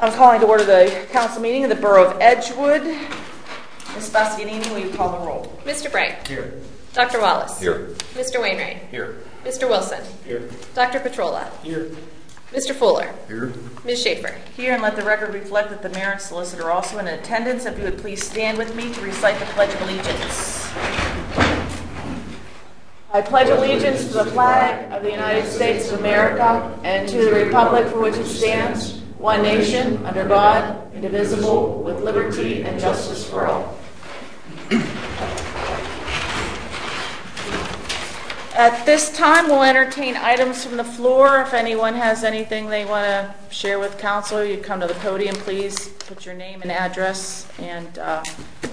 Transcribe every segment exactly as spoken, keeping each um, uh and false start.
I'm calling to order the council meeting of the Borough of Edgewood. Miz Bastianini, will you call the roll? Mister Bright. Here. Doctor Wallace. Here. Mister Wainwright. Here. Mister Wilson. Here. Doctor Petrola. Here. Mister Fuller. Here. Miz Schaefer. Here, and let the record reflect that the mayor and solicitor are also in attendance. If you would please stand with me to recite the Pledge of Allegiance. I pledge allegiance to the flag of the United States of America and to the republic for which it stands, one nation, under God, indivisible, with liberty and justice for all. At this time, we'll entertain items from the floor. If anyone has anything they want to share with council, you come to the podium, please. Put your name and address. And uh,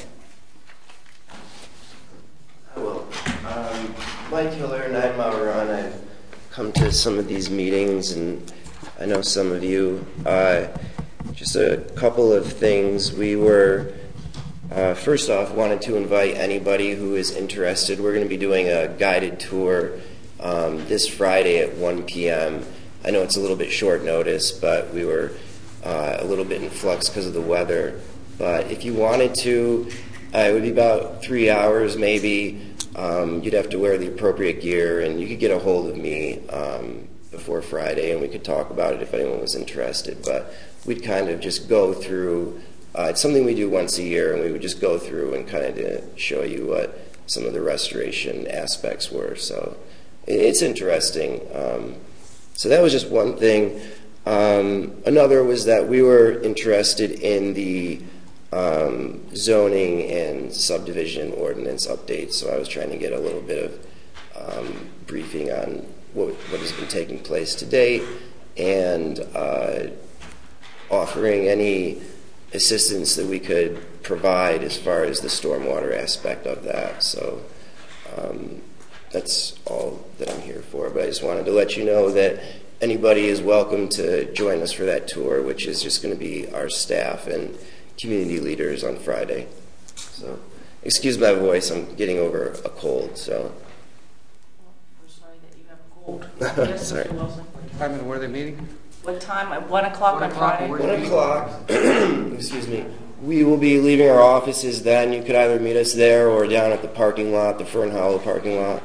I will. Um, Mike Hiller, Nine Mile Run. I've come to some of these meetings, and I know some of you. Uh, just a couple of things. We were, uh, first off, wanted to invite anybody who is interested. We're going to be doing a guided tour um, this Friday at one p.m. I know it's a little bit short notice, but we were uh, a little bit in flux because of the weather. But if you wanted to, uh, it would be about three hours maybe. Um, you'd have to wear the appropriate gear, and you could get a hold of me um, before Friday, and we could talk about it if anyone was interested. But we'd kind of just go through, uh, it's something we do once a year, and we would just go through and kind of show you what some of the restoration aspects were. So it's interesting. Um, so that was just one thing. Um, another was that we were interested in the Um, zoning and subdivision ordinance updates, so I was trying to get a little bit of um, briefing on what, what has been taking place to date, and uh, offering any assistance that we could provide as far as the stormwater aspect of that. So um, that's all that I'm here for, but I just wanted to let you know that anybody is welcome to join us for that tour, which is just going to be our staff and community leaders on Friday. So, excuse my voice, I'm getting over a cold, so. we're sorry that you have a cold. Yes, Sorry. Mister Wilson. What time and where are they meeting? What time? At one o'clock One on o'clock, Friday? where- One o'clock, excuse me, we will be leaving our offices then. You could either meet us there or down at the parking lot, the Fern Hollow parking lot.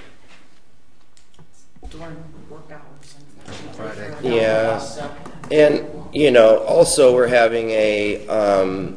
During work hours. Friday. Yeah. And, you know, also we're having a um,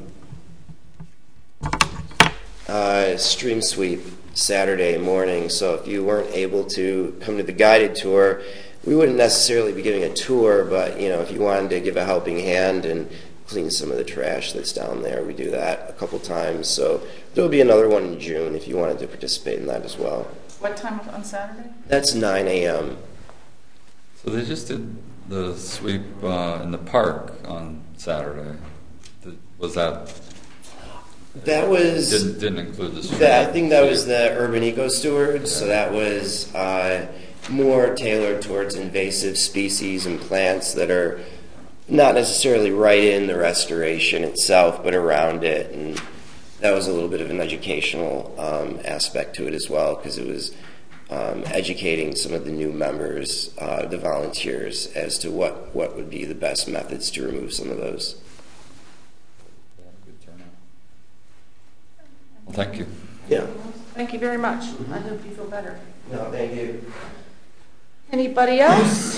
uh, stream sweep Saturday morning, so if you weren't able to come to the guided tour, we wouldn't necessarily be giving a tour, but, you know, if you wanted to give a helping hand and clean some of the trash that's down there, we do that a couple times. So there'll be another one in June if you wanted to participate in that as well. What time on Saturday? That's nine a.m. So they just did the sweep uh, in the park on Saturday. Did, was that? That was Didn't, didn't include the street. that, I think that was the Urban Eco Stewards. So that was uh, more tailored towards invasive species and plants that are not necessarily right in the restoration itself, but around it. And that was a little bit of an educational um, aspect to it as well, because it was Um, educating some of the new members, uh, the volunteers, as to what, what would be the best methods to remove some of those. Good turnout. Well, thank you. Yeah. Thank you very much. I hope you feel better. No, thank you. Anybody else?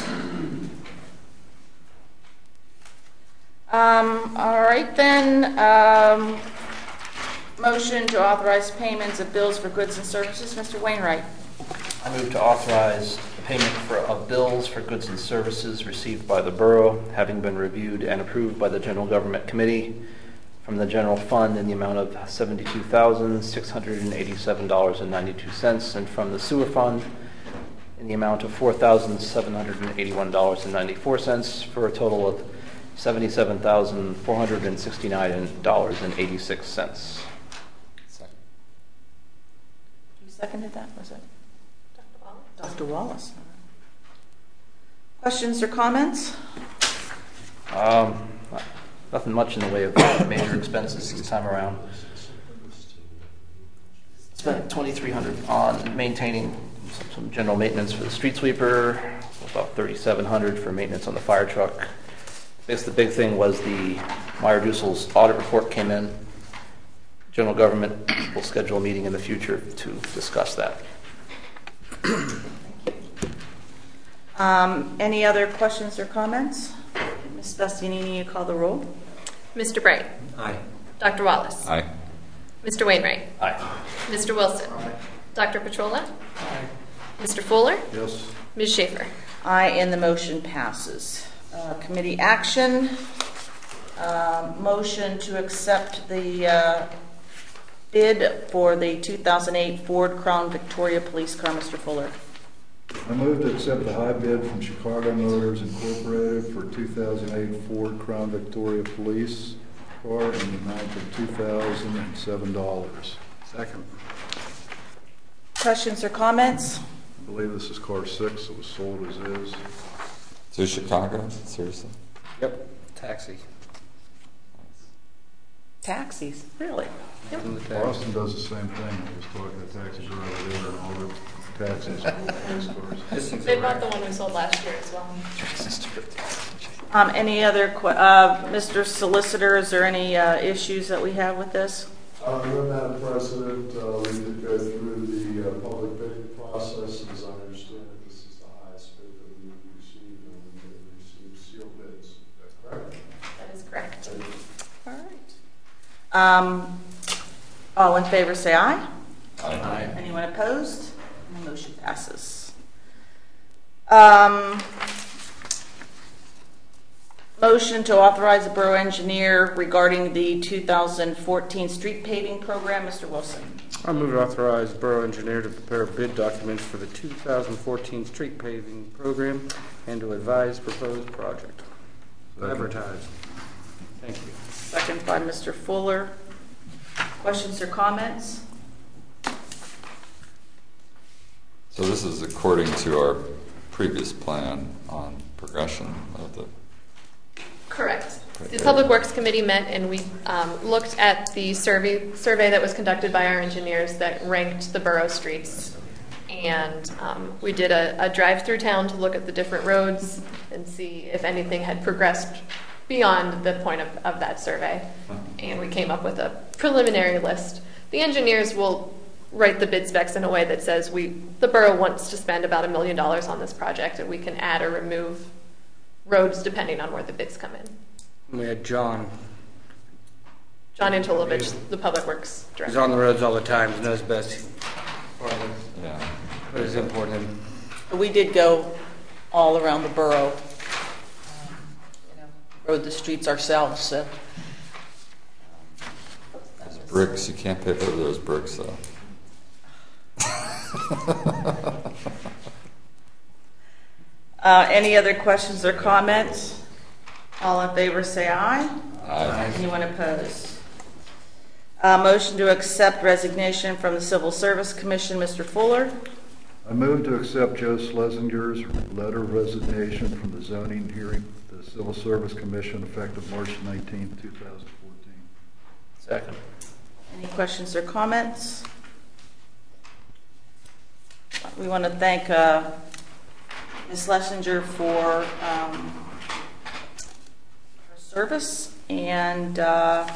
Um, all right then. Um, motion to authorize payments of bills for goods and services. Mister Wainwright. I move to authorize the payment for, of bills for goods and services received by the borough, having been reviewed and approved by the General Government Committee, from the general fund in the amount of seventy-two thousand six hundred eighty-seven dollars and ninety-two cents, and from the sewer fund in the amount of four thousand seven hundred eighty-one dollars and ninety-four cents, for a total of seventy-seven thousand four hundred sixty-nine dollars and eighty-six cents. You seconded that, was it? Doctor Wallace. Questions or comments? Um, nothing much in the way of major expenses this time around. Spent twenty-three hundred dollars on maintaining some, some general maintenance for the street sweeper, about thirty-seven hundred dollars for maintenance on the fire truck, Basically, the big thing was the Meyer Dussel's audit report came in. General government will schedule a meeting in the future to discuss that. Um, any other questions or comments? Miz Bastianini, you call the roll. Mister Bright. Aye. Doctor Wallace. Aye. Mister Wainwright. Aye. Mister Wilson. Doctor Petrola. Aye. Mister Fuller. Yes. Miz Schaefer. Aye, and the motion passes. Uh, committee action. Um, motion to accept the uh, bid for the two thousand eight Ford Crown Victoria police car. Mister Fuller. I move to accept the high bid from Chicago Motors Incorporated for two thousand eight Ford Crown Victoria police car in the amount of two thousand seven dollars. Second. Questions or comments? I believe this is car six. It was sold as is. To Chicago? Seriously? Yep. Taxi. Taxis, really? In the taxi. Boston does the same thing. I was talking to a taxi driver there and all the taxis for police cars. They bought the one we sold last year as well. Um, any other, que- uh, Mister Solicitor, is there any uh, issues that we have with this? Uh, no, Madam President, uh, we did go through the uh, public bidding process. As I understand it, this is the highest bid that we received, and we did receive sealed bids. Is that correct? That is correct. All right. Um, all in favor say aye. Aye. Anyone opposed? The motion passes. Um, motion to authorize the borough engineer regarding the two thousand fourteen street paving program. Mister Wilson. I move to authorize the borough engineer to prepare bid documents for the two thousand fourteen street paving program and to advise proposed project. Second. Advertise. Thank you. Second by Mister Fuller. Questions or comments? So this is according to our previous plan on progression of the... Correct. The Public Works Committee met and we um, looked at the survey survey that was conducted by our engineers that ranked the borough streets. And um, we did a, a drive through town to look at the different roads and see if anything had progressed beyond the point of, of that survey. And we came up with a preliminary list. The engineers will write the bid specs in a way that says we, the borough wants to spend about a million dollars on this project, and we can add or remove roads depending on where the bids come in. We had John. John Antolovich, the Public Works He's Director. on the roads all the time. He knows best. Yeah. But it's important. We did go all around the borough, um, you know, rode the streets ourselves. So. Those bricks, you can't pay for those bricks though. Uh, any other questions or comments? All in favor say aye. Aye. Anyone opposed? Uh, motion to accept resignation from the Civil Service Commission. Mister Fuller. I move to accept Joe Schlesinger's letter of resignation from the zoning hearing, the Civil Service Commission, effective March nineteenth, two thousand fourteen. Second. Any questions or comments? We want to thank uh, Miz Schlesinger for um, her service, and uh,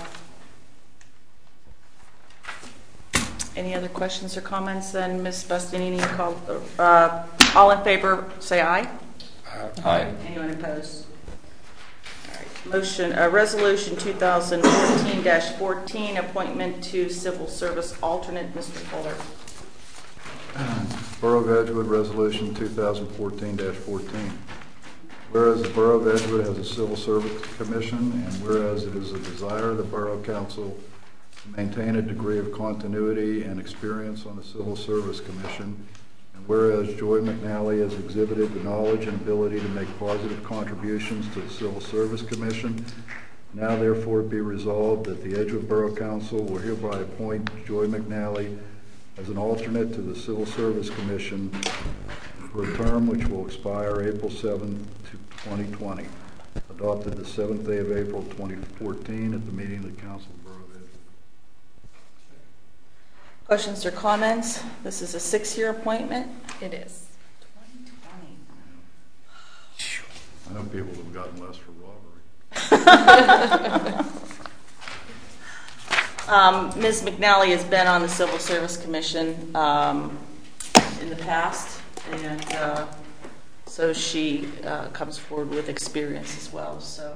any other questions or comments? Then Miz Bastianini, call, uh, all in favor say aye. Aye. Anyone opposed? All right. Motion, uh, resolution two thousand fourteen dash fourteen, appointment to civil service alternate. Mister Fuller. Borough of Edgewood Resolution two thousand fourteen dash fourteen. Whereas the Borough of Edgewood has a Civil Service Commission, and whereas it is a desire of the Borough Council to maintain a degree of continuity and experience on the Civil Service Commission, and whereas Joy McNally has exhibited the knowledge and ability to make positive contributions to the Civil Service Commission, now therefore be resolved that the Edgewood Borough Council will hereby appoint Joy McNally as an alternate to the Civil Service Commission for a term which will expire April seventh, twenty twenty, adopted the seventh day of April twenty fourteen at the meeting of the Council of the Borough of Edgewood. Questions or comments? This is a six-year appointment. It is. twenty twenty. I know people have gotten less for robbery. um, Miz McNally has been on the Civil Service Commission um, in the past, and uh, so she uh, comes forward with experience as well. So,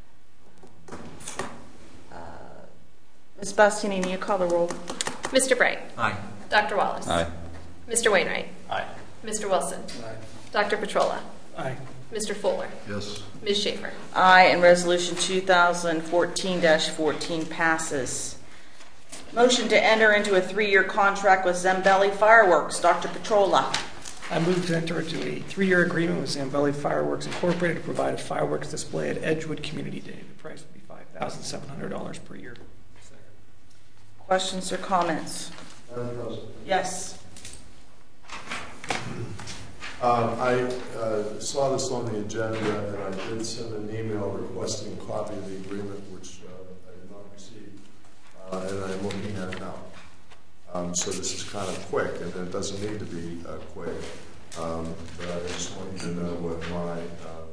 uh, Miz Bastianini, you call the roll. Mister Bright. Aye. Doctor Wallace. Aye. Mister Wainwright. Aye. Mister Wilson. Aye. Doctor Petrola. Aye. Mister Fuller. Yes. Miz Schaefer. Aye, and Resolution two thousand fourteen dash fourteen passes. Motion to enter into a three-year contract with Zambelli Fireworks. Doctor Petrola. I move to enter into a three-year agreement with Zambelli Fireworks Incorporated to provide a fireworks display at Edgewood Community Day. The price will be five thousand seven hundred dollars per year. Questions or comments? Madam President. Yes. Um, I uh, saw this on the agenda, and I did send an email requesting a copy of the agreement, which uh, I did not receive, uh, and I'm looking at it now. Um, so this is kind of quick, and it doesn't need to be uh, quick, um, but I just want you to know what my uh,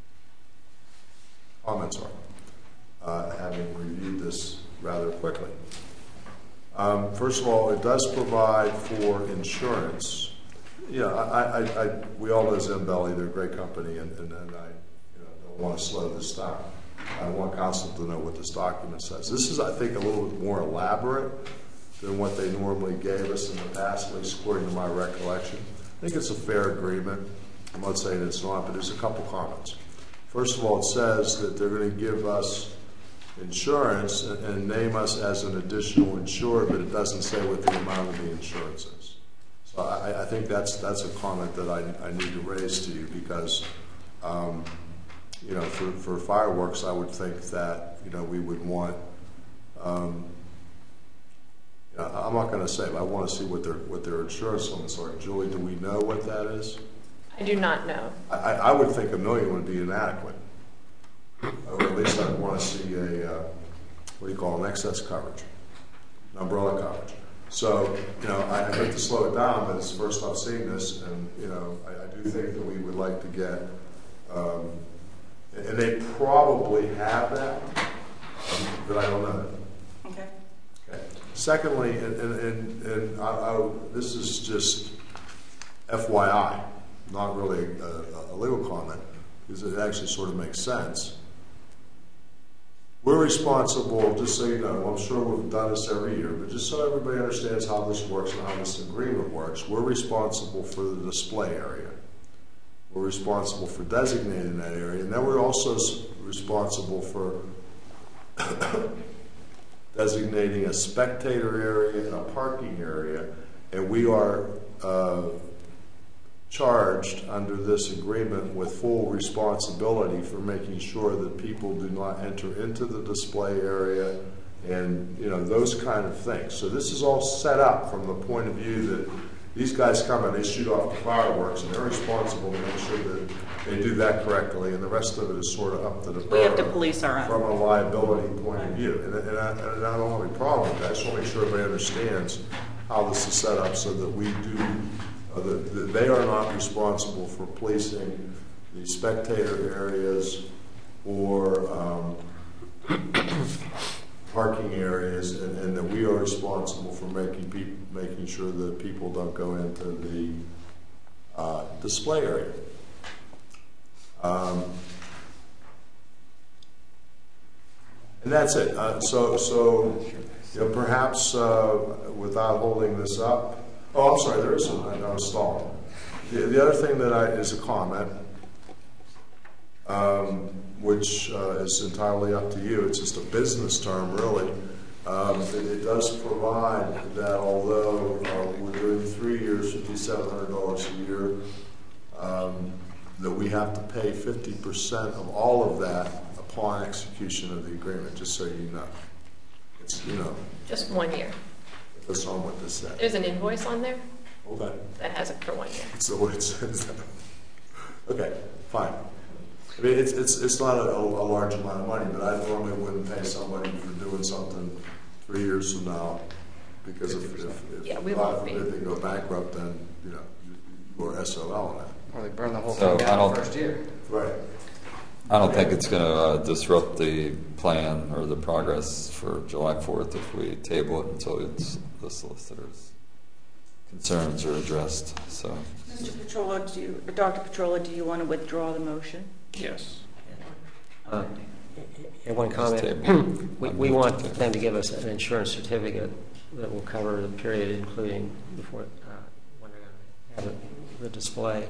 comments are, uh, having reviewed this rather quickly. Um, first of all, it does provide for insurance. Yeah, I, I, I, we all know Zambelli, they're a great company, and, and, and I you know, don't want to slow this down. I want council to know what this document says. This is, I think, a little bit more elaborate than what they normally gave us in the past, at least according to my recollection. I think it's a fair agreement. I'm not saying it's not, but there's a couple comments. First of all, it says that they're going to give us insurance and, and name us as an additional insured, but it doesn't say what the amount of the insurance is. So I, I think that's that's a comment that I, I need to raise to you because, um, you know, for, for fireworks, I would think that, you know, we would want, um, you know, I'm not going to say, but I want to see what their what their insurance limits are. Julie, do we know what that is? I do not know. I, I would think a million would be inadequate. Or at least I'd want to see a, uh, what do you call an excess coverage, an umbrella coverage. So, you know, I, I hate to slow it down, but it's the first I've seen this, and, you know, I, I do think that we would like to get, um, and they probably have that, um, but I don't know that. Okay. Okay. Secondly, and, and, and, and I, I, this is just F Y I, not really a, a legal comment, because it actually sort of makes sense. We're responsible, just so you know, I'm sure we've done this every year, but just so everybody understands how this works and how this agreement works, we're responsible for the display area. We're responsible for designating that area, and then we're also responsible for designating a spectator area and a parking area, and we are uh, charged under this agreement with full responsibility for making sure that people do not enter into the display area and, you know, those kind of things. So this is all set up from the point of view that these guys come and they shoot off the fireworks and they're responsible to make sure that they do that correctly, and the rest of it is sort of up to the borough. We have to police our own. From a liability point of view. And, and, I, and I don't have any problem with that. I just want to make sure everybody understands how this is set up so that we do Uh, the, the, they are not responsible for policing the spectator areas or um, parking areas, and, and that we are responsible for making people, making sure that people don't go into the uh, display area. Um, and that's it. Uh, so, so you know, perhaps uh, without holding this up. Oh, I'm sorry, there is something. I was stalling. The, the other thing that I, is a comment, um, which uh, is entirely up to you. It's just a business term, really. Um, it, it does provide that although uh, we're doing three years, fifty-seven hundred dollars a year, um, that we have to pay fifty percent of all of that upon execution of the agreement, just so you know. It's, you know. Just one year. That's on what this says. There's an invoice on there Okay. that has it for one year. So what it says. Okay, fine. I mean, it's it's it's not a, a large amount of money, but I normally wouldn't pay somebody for doing something three years from now because if, if, if Yeah, we God won't be. forbid they go bankrupt, then you know you, you are S O L on that. Or they burn the whole So thing I down don't- the first year. Right. I don't think it's going to uh, disrupt the plan or the progress for July fourth if we table it until it's the solicitor's concerns are addressed. So, Mister Petrola, do you, or Doctor Petrola, do you want to withdraw the motion? Yes. Uh, and one comment. we, we want them to give us an insurance certificate that will cover the period, including before uh, when they're going to have it, the display.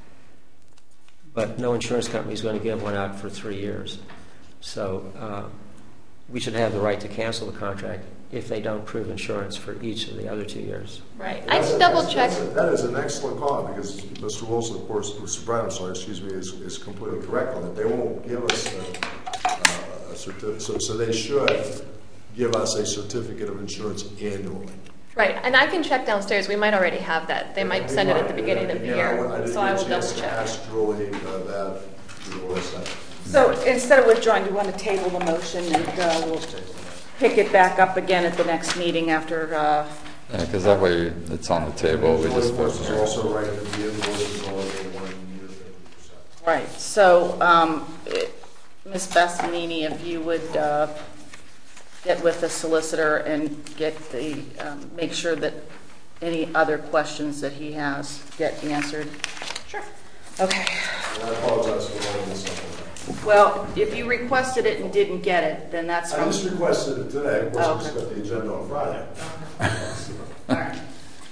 But no insurance company is going to give one out for three years. So uh, we should have the right to cancel the contract if they don't prove insurance for each of the other two years. Right. I can double check. That's a, that is an excellent call, because Mister Wilson, of course, Mister Brown, I'm sorry, excuse me, is, is completely correct on it. They won't give us a, a, a certificate, so, so they should give us a certificate of insurance annually. Right, and I can check downstairs. We might already have that. They might send it at the beginning of the year, I didn't so I get will a chance double to check. ask Julie uh, that. You know, what's that? So instead of withdrawing, do you want to table the motion, and uh, we'll pick it back up again at the next meeting after... Uh, yeah, because that way it's on the table. We just vote. Is also right that the invoice is only one year, fifty percent. right, so um, Miz Bassanini, if you would uh, get with the solicitor and get the, um, make sure that any other questions that he has get answered. Sure. Okay. And I apologize for holding this up. Well, if you requested it and didn't get it, then that's I from... just requested it today. Of course, Oh, I just okay. got the agenda on Friday. All right.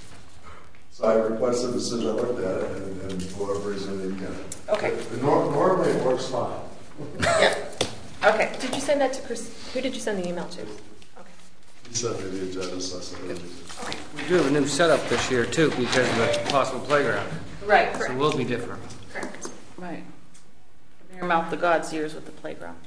So I requested it as soon as I looked at it, and, and for whatever reason, I didn't get it. Okay. But nor- normally it works fine. Yeah. Okay. Did you send that to Chris? Who did you send the email to? Okay. He sent me the agenda, so I said, "Oh, We do have a new setup this year, too, because of the possible playground. Right. So it will be different. Correct. Right. From your mouth to God's ears with the playground.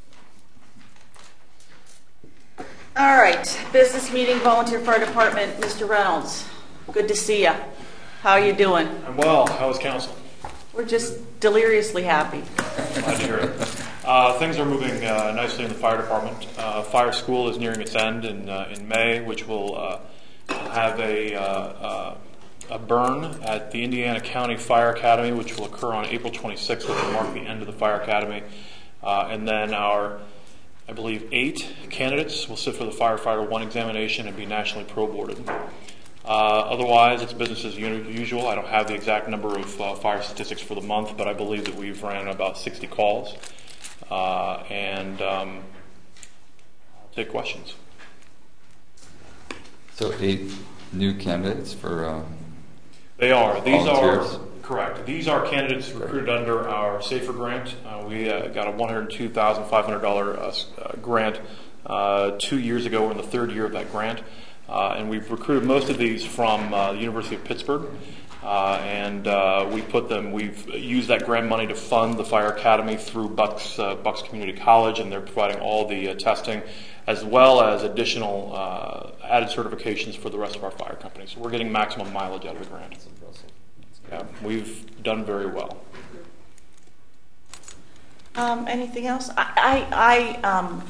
All right. Business meeting, volunteer fire department, Mister Reynolds. Good to see you. How are you doing? I'm well. How is council? We're just deliriously happy. Glad to hear it. Uh, things are moving uh, nicely in the fire department. Uh, fire school is nearing its end in uh, in May, which will uh, have a uh, uh, a burn at the Indiana County Fire Academy, which will occur on April twenty-sixth, which will mark the end of the fire academy. Uh, and then our, I believe, eight candidates will sit for the firefighter one examination and be nationally pro-boarded. Uh, otherwise, it's business as usual. I don't have the exact number of uh, fire statistics for the month, but I believe that we've ran about sixty calls. Uh, and um, I'll take questions. So eight new candidates for. Uh, They are. These volunteers. are correct. These are candidates recruited under our SAFER grant. Uh, we uh, got a one hundred two thousand five hundred dollars uh, grant uh, two years ago. We're in the third year of that grant. Uh, and we've recruited most of these from uh, the University of Pittsburgh. Uh, and uh, we put them, we've used that grant money to fund the Fire Academy through Bucks, uh, Bucks Community College, and they're providing all the uh, testing as well as additional uh, added certifications for the rest of our fire companies. So we're getting maximum mileage out of the grant. Yeah, we've done very well. Um, anything else? I, I, I um,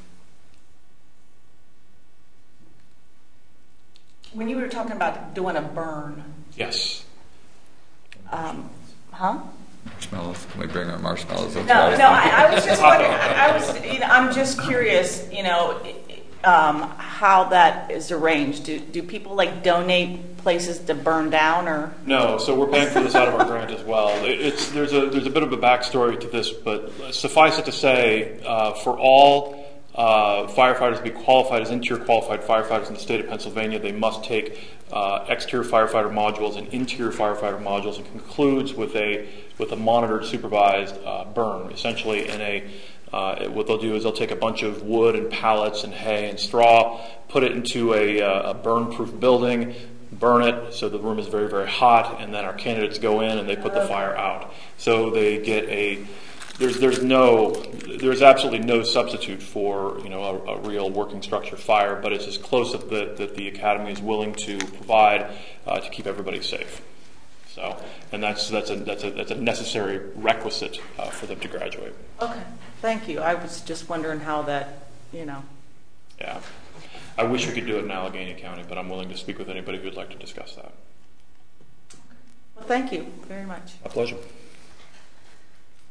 when you were talking about doing a burn, Yes. um, huh? Marshmallows. Can we bring our marshmallows? No, no. I, I was just wondering. I, I was. You know, I'm just curious. You know, um, how that is arranged. Do do people like donate places to burn down, or? No, so we're paying for this out of our grant as well. It, it's there's a there's a bit of a backstory to this, but suffice it to say, uh, for all uh, firefighters to be qualified as interior qualified firefighters in the state of Pennsylvania, they must take uh, exterior firefighter modules and interior firefighter modules. It concludes with a with a monitored, supervised uh, burn, essentially in a. Uh, what they'll do is they'll take a bunch of wood and pallets and hay and straw, put it into a, uh, a burn-proof building, burn it so the room is very, very hot, and then our candidates go in and they put the fire out. So they get a there's there's no there's absolutely no substitute for you know a, a real working structure fire, but it's as close as that that the academy is willing to provide uh, to keep everybody safe. So, and that's that's a that's a that's a necessary requisite uh, for them to graduate. Okay, thank you. I was just wondering how that, you know. Yeah, I wish we could do it in Allegheny County, but I'm willing to speak with anybody who would like to discuss that. Well, thank you very much. A pleasure.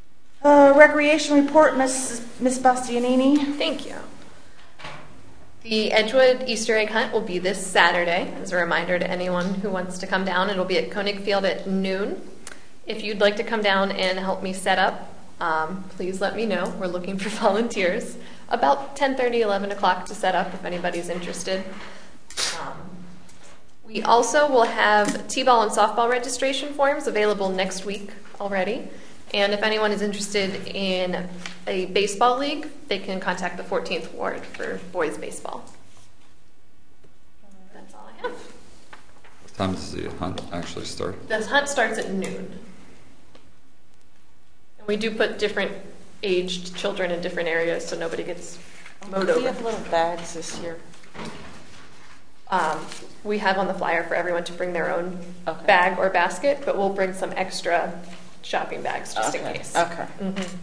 Uh, recreation report, Miss Miss Bastianini. Thank you. The Edgewood Easter egg hunt will be this Saturday. As a reminder to anyone who wants to come down, it'll be at Koenig Field at noon. If you'd like to come down and help me set up, um, please let me know. We're looking for volunteers. About ten thirty, eleven o'clock to set up if anybody's interested. Um, we also will have T-ball and softball registration forms available next week already. And if anyone is interested in a baseball league, they can contact the fourteenth Ward for boys baseball. That's all I have. What time does the hunt actually start? The hunt starts at noon. And we do put different aged children in different areas so nobody gets mowed Do over. you have little bags this year? Um, we have on the flyer for everyone to bring their own Okay. bag or basket, but we'll bring some extra shopping bags just okay. in case. Okay. Mm-hmm.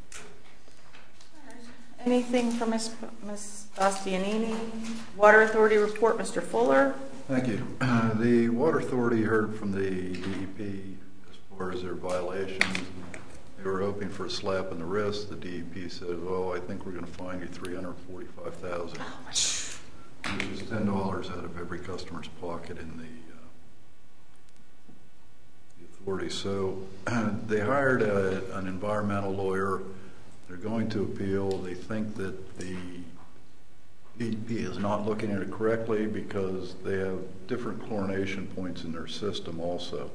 Anything from Miss Miss Bastianini? Water Authority report, Mister Fuller. Thank you. Uh, the Water Authority heard from the D E P as far as their violations. They were hoping for a slap in the wrist. The D E P said, "Oh, I think we're going to fine you three hundred forty-five thousand dollars, which is ten dollars out of every customer's pocket in the, uh, the authority." So uh, they hired a, an environmental lawyer. They're going to appeal. They think that the D E P is not looking at it correctly because they have different chlorination points in their system also.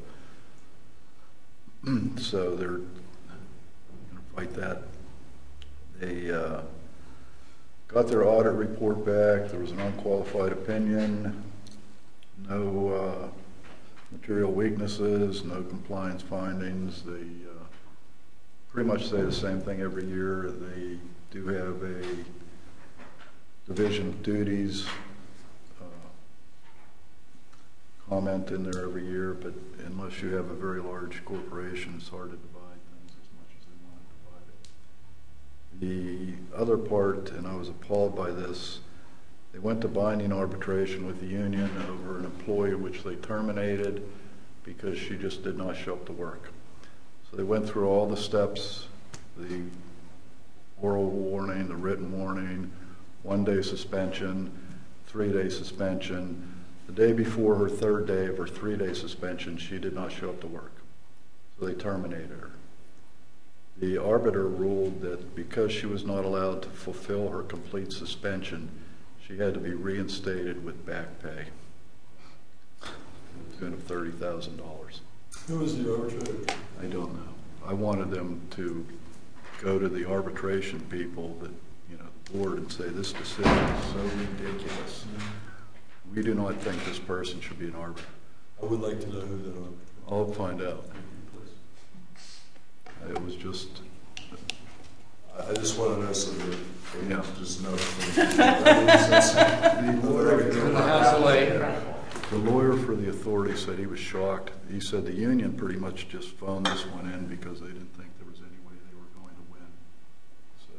So they're going to fight that. They uh, got their audit report back. There was an unqualified opinion, no uh, material weaknesses, no compliance findings. They uh, pretty much say the same thing every year. They do have a division of duties uh, comment in there every year, but unless you have a very large corporation, it's hard to divide things as much as they want to divide it. The other part, and I was appalled by this, they went to binding arbitration with the union over an employee which they terminated because she just did not show up to work. So they went through all the steps, the oral warning, the written warning, one-day suspension, three-day suspension. The day before her third day of her three-day suspension, she did not show up to work. So they terminated her. The arbiter ruled that because she was not allowed to fulfill her complete suspension, she had to be reinstated with back pay to the tune of thirty thousand dollars. Who was the arbitrator? I don't know. I wanted them to go to the arbitration people, that, you know, the board, and say this decision is so ridiculous. We do not think this person should be an arbiter. I would like to know who that arbitrator. I'll find out. It was just. I just want to know so that Yeah. just know. The lawyer, the lawyer for the authority said he was shocked. He said the union pretty much just phoned this one in because they didn't think there was any way they were going to win. So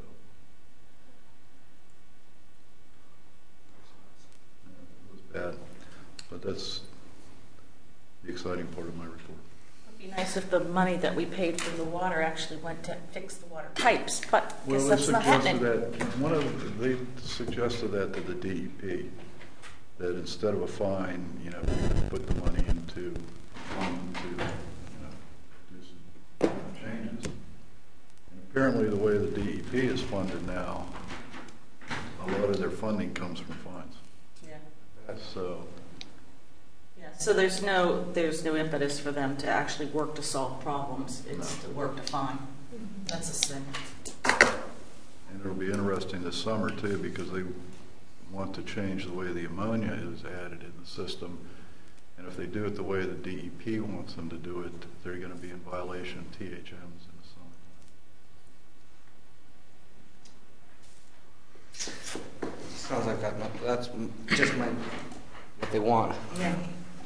yeah, it was bad. But that's the exciting part of my report. It'd be nice if the money that we paid for the water actually went to fix the water pipes, but I guess Well, they that's not suggested happening. that, one of, they suggested that to the D E P, that instead of a fine, you know, we put the money into, fund to, you know, do some changes. And apparently the way the D E P is funded now, a lot of their funding comes from fines. Yeah. So, Yeah. So there's no there's no impetus for them to actually work to solve problems. It's No. to work to find. That's a sin. and it'll be interesting this summer too, because they want to change the way the ammonia is added in the system. And if they do it the way the D E P wants them to do it, they're going to be in violation of T H Ms in the summer. Sounds like that, that's just my, what they want. Yeah.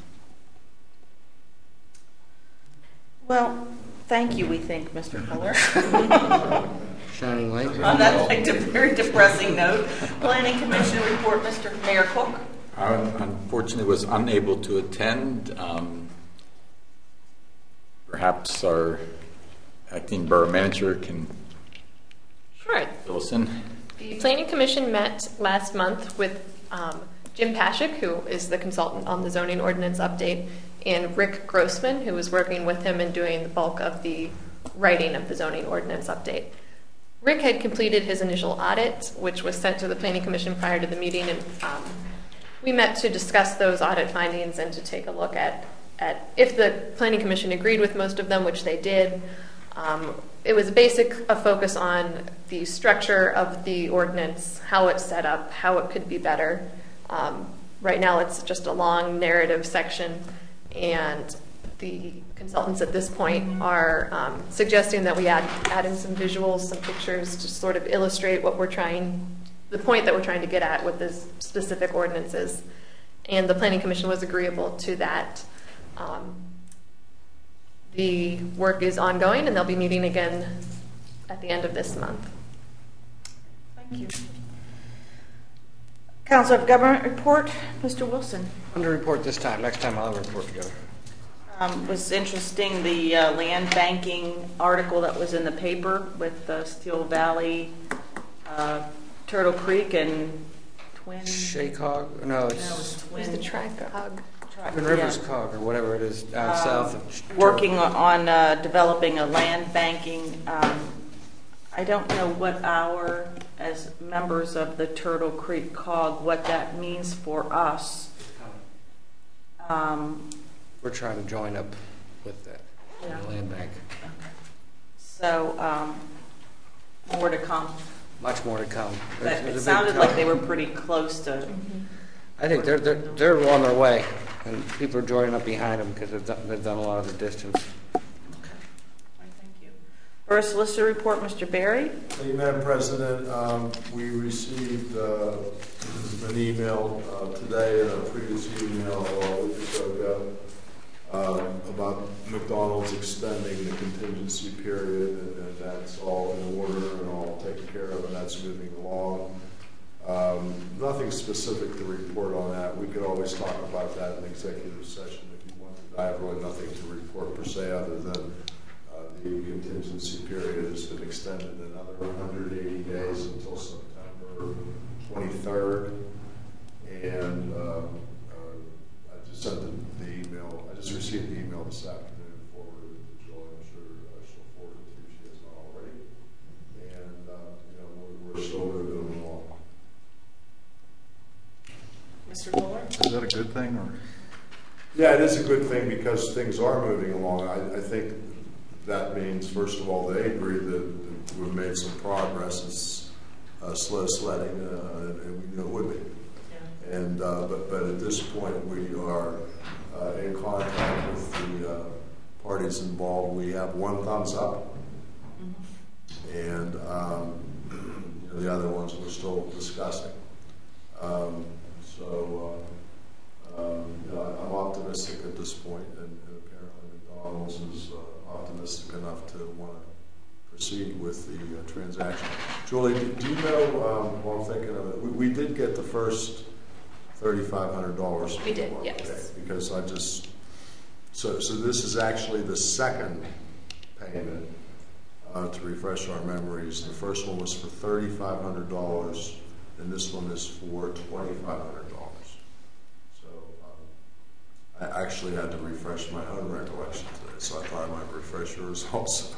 Well, thank you, we think, Mister Fuller. Shining light. On that like, de- very depressing note, Planning Commission report, Mister Mayor Cook. I unfortunately was unable to attend. Um, perhaps our acting borough manager can. Sure. Wilson. The Planning Commission met last month with um, Jim Paschik, who is the consultant on the zoning ordinance update, and Rick Grossman, who was working with him and doing the bulk of the writing of the zoning ordinance update. Rick had completed his initial audit, which was sent to the Planning Commission prior to the meeting, and um, we met to discuss those audit findings and to take a look at, at if the Planning Commission agreed with most of them, which they did. Um, it was a basic a focus on the structure of the ordinance, how it's set up, how it could be better. Um, right now it's just a long narrative section, and the consultants at this point are um, suggesting that we add, add in some visuals, some pictures to sort of illustrate what we're trying, the point that we're trying to get at with this specific ordinances. And the Planning Commission was agreeable to that. Um, the work is ongoing, and they'll be meeting again at the end of this month. Thank you. Council of Government report, Mister Wilson. Under report this time. Next time I'll have a report together. Um, was interesting the uh, land banking article that was in the paper with uh, Steel Valley, uh, Turtle Creek, and Twin. Shaycog? No, it's, no, it's Twin. It's the Tricog. Twin Rivers yeah. Cog, or whatever it is, down um, south of. Working on uh, developing a land banking. Um, I don't know what our, as members of the Turtle Creek Cog, what that means for us. Um, We're trying to join up with that yeah. the land bank. Okay. So um, more to come. Much more to come. But it sounded like they were pretty close to. Mm-hmm. I think they're, they're they're on their way, and people are joining up behind them because they've done, they've done a lot of the distance. Okay. Thank you. First solicitor report, Mister Berry. Thank you, Madam President. Um, we received uh, an email uh, today and a previous email a week or so ago uh, about McDonald's extending the contingency period, and, and that's all in order and all taken care of, and that's moving along. Um, nothing specific to report on that. We could always talk about that in executive session if you wanted. I have really nothing to report per se other than uh, the contingency period has been extended another one hundred eighty days until September twenty-third. And um, uh, I just sent the, the email. I just received the email this afternoon, forwarded it to Joy. I'm sure uh, she'll forward it to you. She has not already. And uh, you know, we're, we're still moving along. Mister Fuller? Is that a good thing? Or? Yeah, it is a good thing because things are moving along. I, I think that means, first of all, they agree that, that we've made some progress. It's uh, slow sledding, uh, and we knew it would be. Yeah. And uh, but but at this point, we are uh, in contact with the uh, parties involved. We have one thumbs up, mm-hmm. and um, you know, the other ones we're still discussing. Um, So, uh, um, you know, I'm optimistic at this point, and, and apparently McDonald's is uh, optimistic enough to want to proceed with the uh, transaction. Julie, do, do you know, um, while I'm thinking of it, we, we did get the first thirty-five hundred dollars. We did, yes. Okay, because I just, so, so this is actually the second payment, uh, to refresh our memories. The first one was for thirty-five hundred dollars. And this one is for twenty-five hundred dollars. So um, I actually had to refresh my own recollection today, so I thought I might refresh yours also.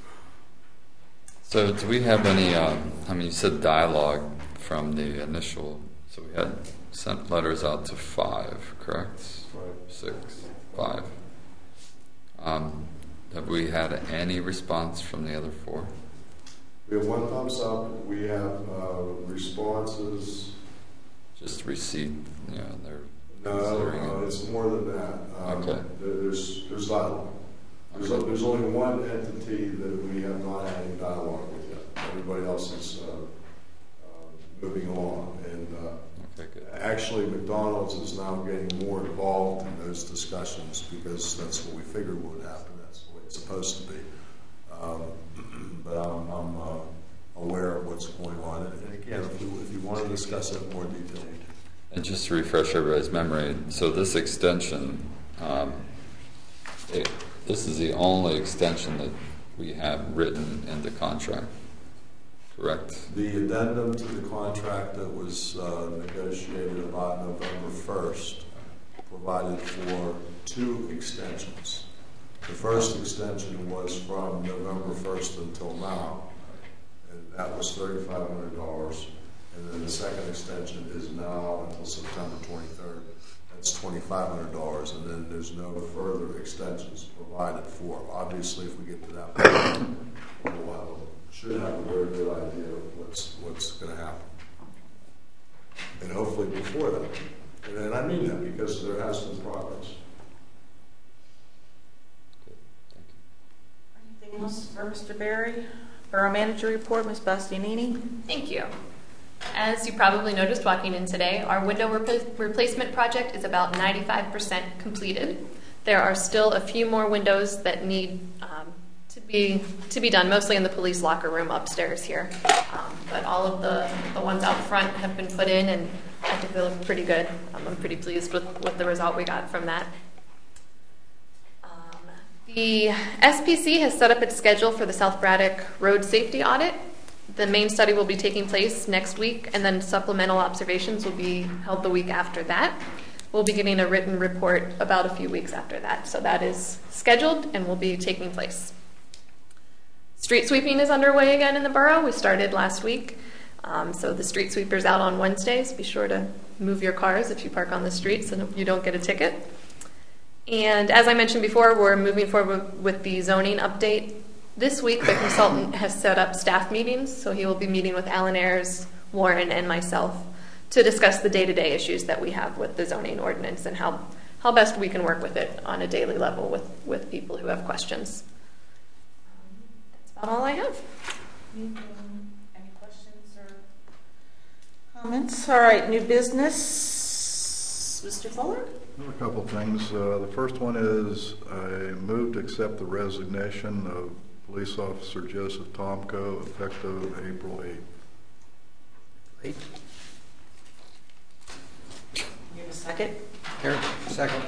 So do we have any, um, I mean, you said dialogue from the initial, so we had sent letters out to five, correct? Right. Six, five. Um, have we had any response from the other four? We have one thumbs up. We have uh, responses. Just received, you know, they're no, no, it's more than that. Um, okay. There's there's dialogue. There's, okay. there's only one entity that we have not had any dialogue with yet. Everybody else is uh, uh, moving along. And uh, okay, actually, McDonald's is now getting more involved in those discussions because that's what we figured would happen. That's the way it's supposed to be. Um, but I'm, I'm uh, aware of what's going on. And, and again, if you, if you want to discuss it in more detail. And just to refresh everybody's memory, so this extension, um, it, this is the only extension that we have written in the contract, correct? The addendum to the contract that was uh, negotiated about November first provided for two extensions. The first extension was from November first until now, and that was thirty-five hundred dollars. And then the second extension is now until September twenty-third. That's twenty-five hundred dollars, and then there's no further extensions provided for. Obviously, if we get to that point, we'll have a, should have a very good idea of what's what's going to happen, and hopefully before that. And, and I mean that because there has been progress. Anything else for Mister Berry? Borough Manager report, Miz Bastianini. Thank you. As you probably noticed walking in today, our window repl- replacement project is about ninety-five percent completed. There are still a few more windows that need um, to be to be done, mostly in the police locker room upstairs here. Um, but all of the, the ones out front have been put in, and I think they look pretty good. Um, I'm pretty pleased with, with the result we got from that. Um, the S P C has set up its schedule for the South Braddock Road Safety Audit. The main study will be taking place next week, and then supplemental observations will be held the week after that. We'll be getting a written report about a few weeks after that. So that is scheduled and will be taking place. Street sweeping is underway again in the borough. We started last week. Um, so the street sweepers out on Wednesdays. Be sure to move your cars if you park on the street so you don't get a ticket. And as I mentioned before, we're moving forward with the zoning update. This week, the consultant has set up staff meetings, so he will be meeting with Alan Ayers, Warren, and myself to discuss the day-to-day issues that we have with the zoning ordinance and how, how best we can work with it on a daily level with, with people who have questions. That's about all I have. Any questions or comments? All right, new business. Mister Fuller? There are a couple things. Uh, the first one is I move to accept the resignation of Police Officer Joseph Tomko effective April eighth. Eight. You have a second? Here, second.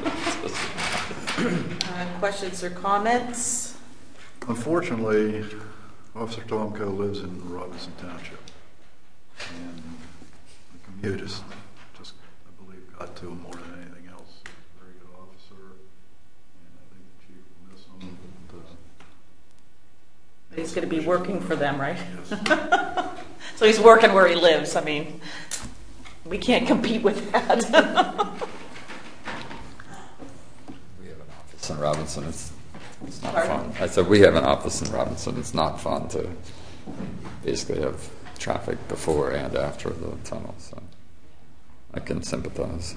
Uh, questions or comments? Unfortunately, Officer Tomko lives in Robinson Township, and the commute is just, I believe, got to him more than anything else. He's a very good officer, and I think the chief will miss him. But, uh, He's going to be working for them, right? Yes. So he's working where he lives. I mean, we can't compete with that. We have an office in Robinson. It's, it's not Pardon? fun. I said we have an office in Robinson. It's not fun to basically have traffic before and after the tunnel. So I can sympathize.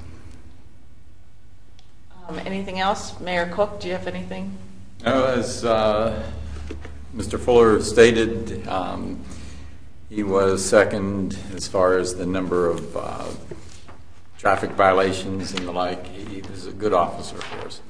Um, anything else? Mayor Cook, do you have anything? No, as uh, Mister Fuller stated, um, he was second as far as the number of uh, traffic violations and the like. He was a good officer for us.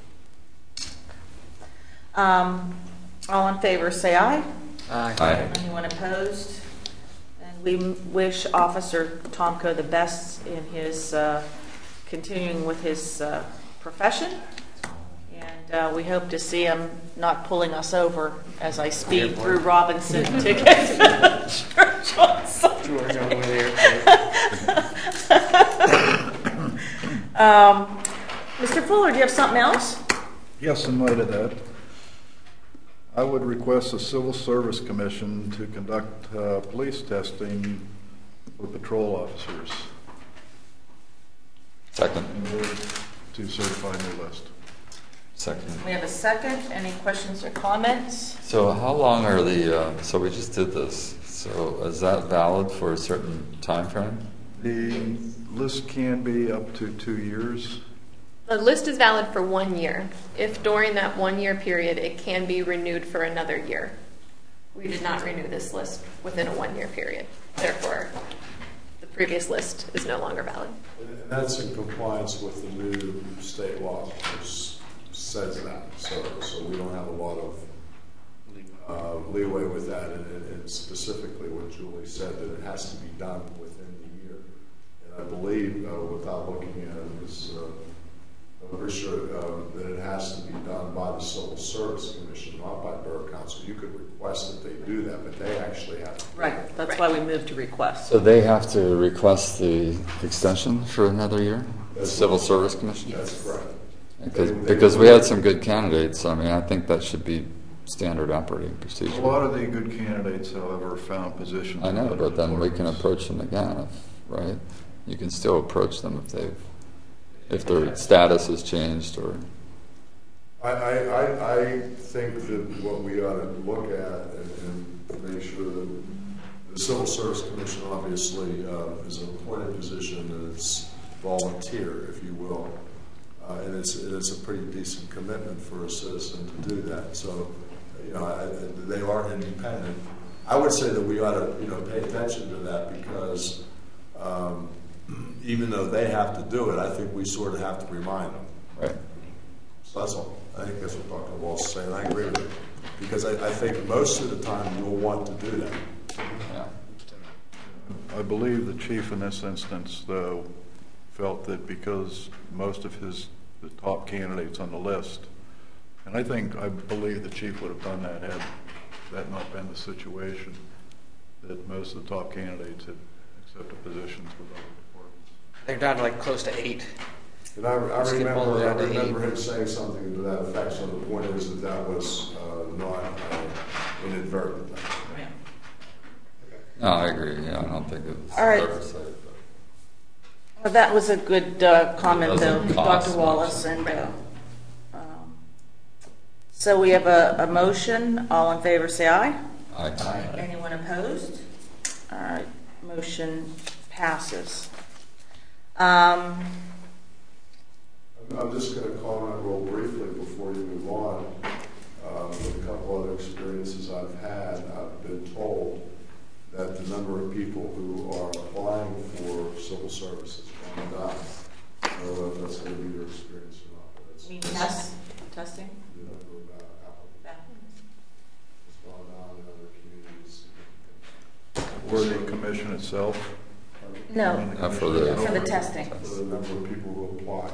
Um, all in favor, say aye. Aye. Aye. Anyone opposed? And we wish Officer Tomko the best in his uh, continuing with his uh, profession. And uh, we hope to see him not pulling us over as I speed through Robinson to get to the church on Sunday. um, Mister Fuller, do you have something else? yes, in light of that, I would request the Civil Service Commission to conduct uh, police testing for patrol officers Second. in order to certify their list. Second. We have a second. Any questions or comments? So how long are the? Uh, so we just did this. So is that valid for a certain time frame? The list can be up to two years. The list is valid for one year. If during that one-year period it can be renewed for another year. We did not renew this list within a one-year period. Therefore, the previous list is no longer valid. And that's in compliance with the new state law, which says that. So, so we don't have a lot of uh, leeway with that, and, and specifically what Julie said, that it has to be done within the year. And I believe, uh, without looking at it, is uh, I'm pretty sure uh, that it has to be done by the Civil Service Commission, not by Borough Council. You that, but they actually have to. Right, that's Right. why we moved to request. So they have to request the extension for another year? The That's Civil what- Service Commission? That's correct. Because, They- they because would- we had some good candidates. I mean, I think that should be standard operating A procedure. lot of the good candidates, however, found positions. I know, in but then we can departments. approach them again, if, right? You can still approach them if they've, if their status has changed or. I, I, I, I think that what we ought to look at and, and make sure that the Civil Service Commission obviously uh, is an appointed position and it's volunteer, if you will. Uh, and it's, it is a pretty decent commitment for a citizen to do that. So, you know, I, they are independent. I would say that we ought to, you know, pay attention to that because um, even though they have to do it, I think we sort of have to remind them. Right. So that's all. I think that's what Doctor Walsh is saying. I agree with it. Because I, I think most of the time you'll want to do that. Yeah. I believe the chief in this instance, though, felt that because most of his the top candidates on the list, and I think I believe the chief would have done that had that not been the situation, that most of the top candidates had accepted positions with other departments. They're down to like close to eight. And I, I Skip all the remember, way I down to remember eight. him saying something to that effect. So the point is that that was uh, not uh, inadvertent. No, I agree. Yeah, I don't think it's All right. oversight. but- Well, that was a good uh, comment, though, Doesn't cost Doctor Wallace. much. And uh, um, so we have a, a motion. All in favor, say aye. I, Anyone opposed? All right, motion passes. Um, I'm, I'm just going to comment real briefly before you move on. Uh, with a couple other experiences I've had, I've been told that the number of people who are applying for civil service has gone down. I don't know if that's going to be your experience or not, but it's, mean test, testing? the number of uh, applicants has gone down in other communities. Or the commission itself. No, Uh, for the- for the testing. For the number of people who apply.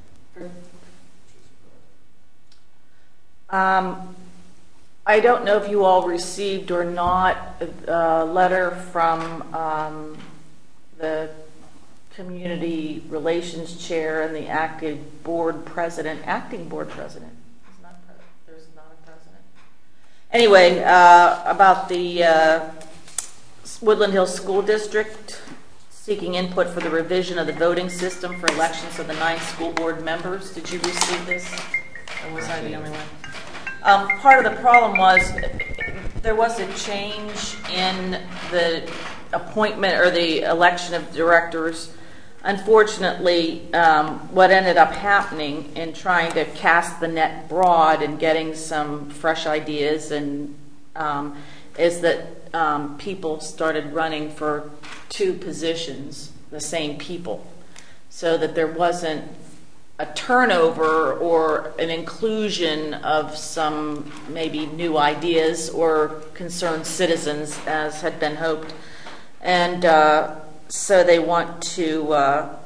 Um, I don't know if you all received or not a letter from um, the Community Relations Chair and the active board president, acting board president. There's not, there's not a president. Anyway, uh, about the uh, Woodland Hills School District seeking input for the revision of the voting system for elections of the nine school board members. Did you receive this? Or was I the only one? Um, part of the problem was there was a change in the appointment or the election of directors. Unfortunately, um, what ended up happening in trying to cast the net broad and getting some fresh ideas and um, is that um, people started running for two positions, the same people, so that there wasn't a turnover or an inclusion of some maybe new ideas or concerned citizens as had been hoped. And uh, so they want to, uh,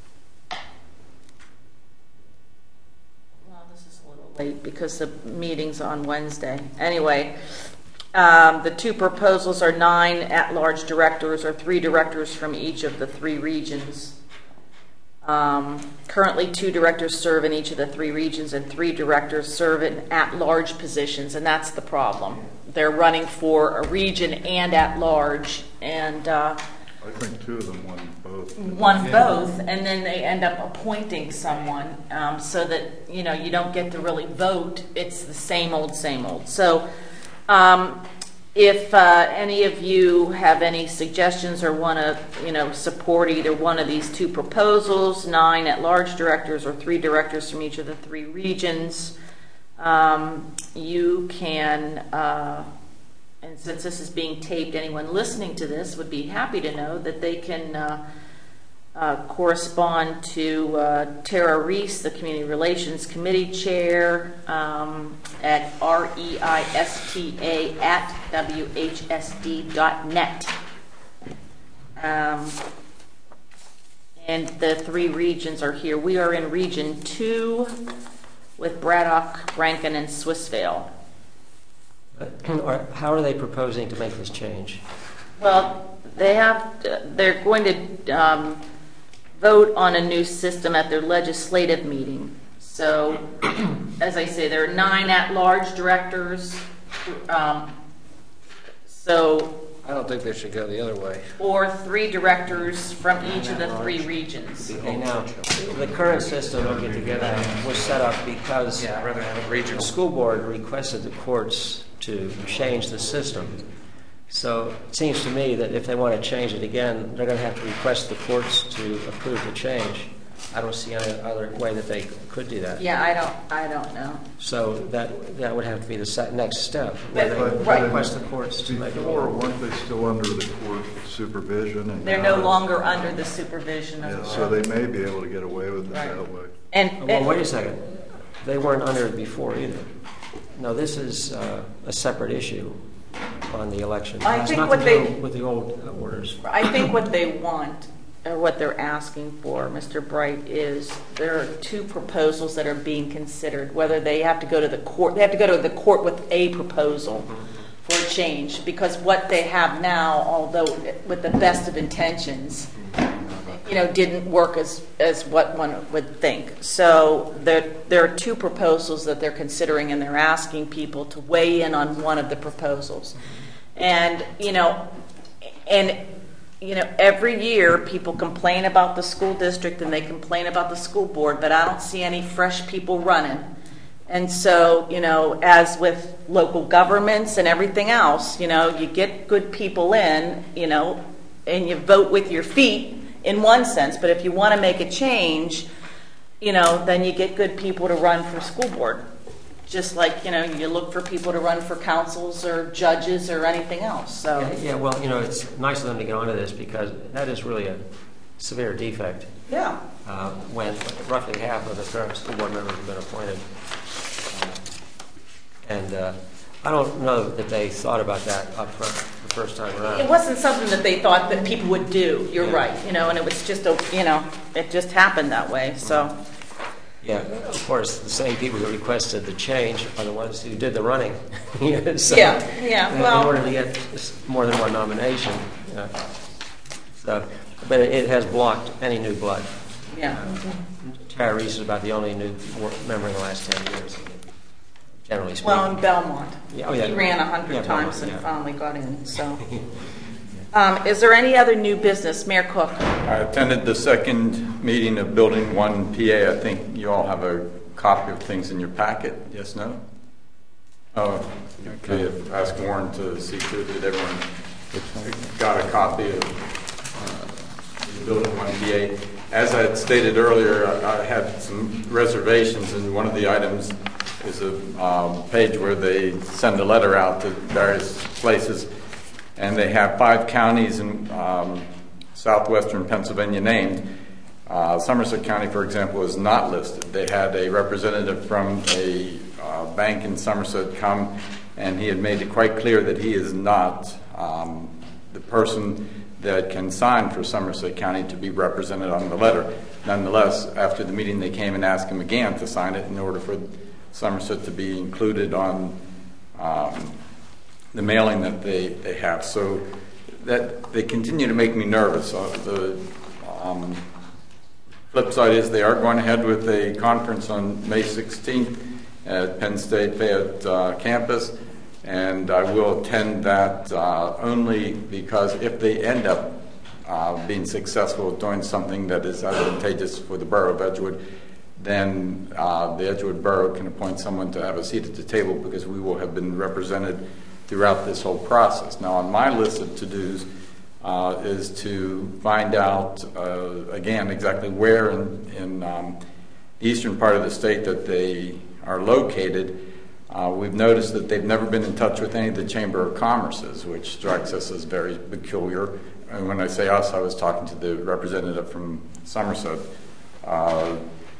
well, this is a little late because the meeting's on Wednesday. Anyway, um, the two proposals are nine at-large directors or three directors from each of the three regions. Um, currently, two directors serve in each of the three regions, and three directors serve in at-large positions, and that's the problem. They're running for a region and at-large, and uh, I think two of them won both. won both, and then they end up appointing someone um, so that you know you don't get to really vote. It's the same old, same old. So. Um, If uh, any of you have any suggestions or want to, you know, support either one of these two proposals, nine at-large directors or three directors from each of the three regions, um, you can, uh, and since this is being taped, anyone listening to this would be happy to know that they can uh, uh, correspond to uh, Tara Reese, the Community Relations Committee Chair, um, at R E I S T A at W H S D dot net. Um, and the three regions are here. We are in Region two with Braddock, Rankin, and Swissvale. Uh, or how are they proposing to make this change? Well, they have, to, they're going to um, vote on a new system at their legislative meeting. So, as I say, there are nine at-large directors. Um, so, I don't think they should go the other way. Or three directors from each of the three regions. Okay, now, the current system of get together was set up because Yeah, I'd rather have a regional. the school board requested the courts to change the system. So it seems to me that if they want to change it again, they're going to have to request the courts to approve the change. I don't see any other way that they could do that. Yeah, I don't, I don't know. So that that would have to be the se- next step, But- where they right. request the courts to make a Before, rule. weren't they still under the court supervision? And They're no longer under the supervision of Yeah, the so they may be able to get away with it Right. that way. And, Well, wait a second. They weren't under it before either. No, this is uh, a separate issue on the election. I It's think not what to they- do with the old uh, orders. I think what they want, or what they're asking for, Mister Bright, is there are two proposals that are being considered, whether they have to go to the court, they have to go to the court with a proposal for a change, because what they have now, although with the best of intentions, you know, didn't work as, as what one would think. So there, there are two proposals that they're considering, and they're asking people to weigh in on one of the proposals. And, you know, and you know, every year people complain about the school district and they complain about the school board, but I don't see any fresh people running. And so, you know, as with local governments and everything else, you know, you get good people in, you know, and you vote with your feet in one sense, but if you want to make a change, you know, then you get good people to run for school board. Just like, you know, you look for people to run for councils or judges or anything else. So Yeah, yeah, well, you know, it's nice of them to get onto this because that is really a severe defect. yeah. Uh, when roughly half of the current school board members have been appointed. And uh, I don't know that they thought about that up front the first time around. It wasn't something that they thought that people would do. You're Yeah. right, you know, and it was just a, you know, it just happened that way. So Yeah, of course, the same people who requested the change are the ones who did the running. So, Yeah, yeah, in- well- In order to get s- more than one nomination. Yeah. So, but it it has blocked any new blood. yeah, Tara Reese is about the only new wor- member in the last ten years, generally speaking. well, in Belmont, Yeah, oh, yeah. he ran a hundred Yeah, times Belmont, and yeah. finally got in. So, um, is there any other new business, Mayor Cook? I attended the second meeting of Building one P A. I think you all have a copy of things in your packet. Yes, no? Oh, okay. Ask Warren to see to it that everyone got a copy of uh, Building one P A. As I had stated earlier, I, I had some reservations, and one of the items is a um, page where they send a letter out to various places, and they have five counties in um, southwestern Pennsylvania named. Uh, Somerset County, for example, is not listed. They had a representative from a uh, bank in Somerset come, and he had made it quite clear that he is not um, the person that can sign for Somerset County to be represented on the letter. Nonetheless, after the meeting, they came and asked him again to sign it in order for Somerset to be included on um, the mailing that they, they have. So that they continue to make me nervous. Uh, the um, flip side is they are going ahead with a conference on May sixteenth at Penn State Fayette uh, campus, and I will attend that uh, only because if they end up uh, being successful at doing something that is advantageous for the borough of Edgewood, then uh, the Edgewood Borough can appoint someone to have a seat at the table because we will have been represented throughout this whole process. Now, on my list of to-dos uh, is to find out, uh, again, exactly where in, in um, the eastern part of the state that they are located. Uh, we've noticed that they've never been in touch with any of the Chamber of Commerce's, which strikes us as very peculiar. And when I say us, I was talking to the representative from Somerset. Uh,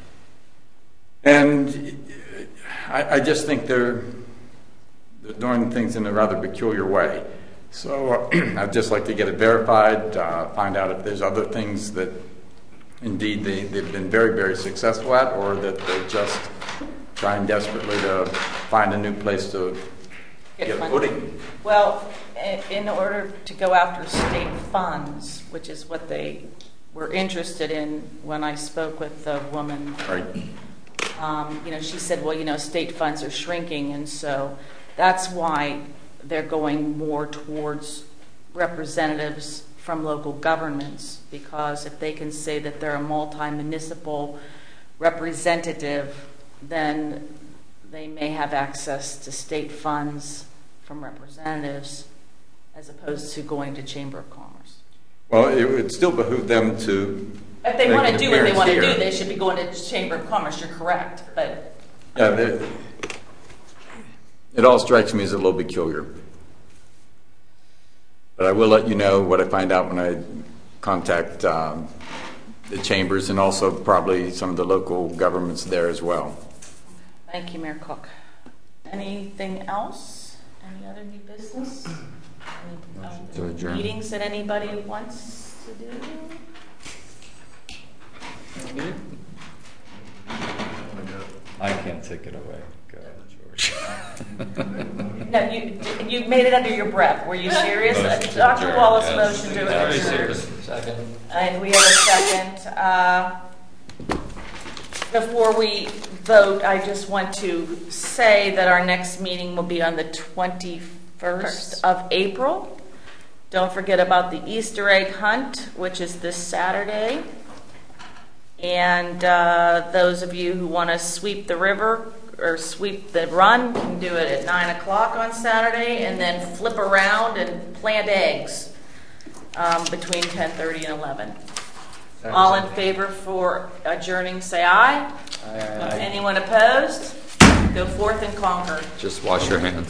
and I, I just think they're They're doing things in a rather peculiar way. So uh, I'd just like to get it verified, uh, find out if there's other things that indeed they, they've been very, very successful at, or that they're just trying desperately to find a new place to Get Yeah, funding. voting. Well, i- in order to go after state funds, which is what they were interested in when I spoke with the woman, Right. um, you know, she said, well, you know, state funds are shrinking, and so that's why they're going more towards representatives from local governments, because if they can say that they're a multi-municipal representative, then they may have access to state funds from representatives as opposed to going to Chamber of Commerce. Well, it would still behoove them to. If they make want to an do what they appearance want to here. do, they should be going to Chamber of Commerce. You're correct, but Yeah, the- it all strikes me as a little peculiar. But I will let you know what I find out when I contact um, the chambers and also probably some of the local governments there as well. thank you, Mayor Cook. Anything else? Any other new business? Any Motion to other adjourn. meetings that anybody wants to do? I can't take it away. Go ahead, George. No, you you made it under your breath. Were you serious? Motion to Doctor adjourn, Wallace yes. motion to Very adjourn. serious. Second. And we have a second. Uh, Before we vote, I just want to say that our next meeting will be on the twenty-first of April. Don't forget about the Easter egg hunt, which is this Saturday. And uh, those of you who want to sweep the river or sweep the run can do it at nine o'clock on Saturday, and then flip around and plant eggs um, between ten thirty and eleven. All in favor for adjourning, say aye. Aye. Anyone opposed? Go forth and conquer. Just wash your hands.